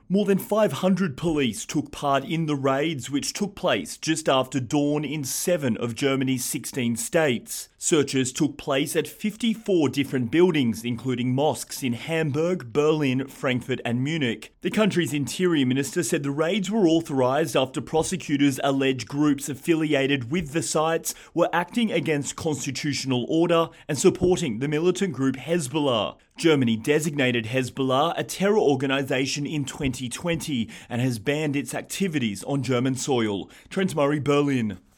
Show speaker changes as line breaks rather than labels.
More than 500 police took part in the raids, which took place just after dawn in 7 of Germany's 16 states. Searches took place at 54 different buildings, including mosques in Hamburg, Berlin, Frankfurt and Munich. The country's interior minister said the raids were authorised after prosecutors allege groups affiliated with the sites were acting against constitutional order and supporting the militant group Hezbollah. Germany designated Hezbollah a terror organisation in 2020 and has banned its activities on German soil. Trent Murray, Berlin.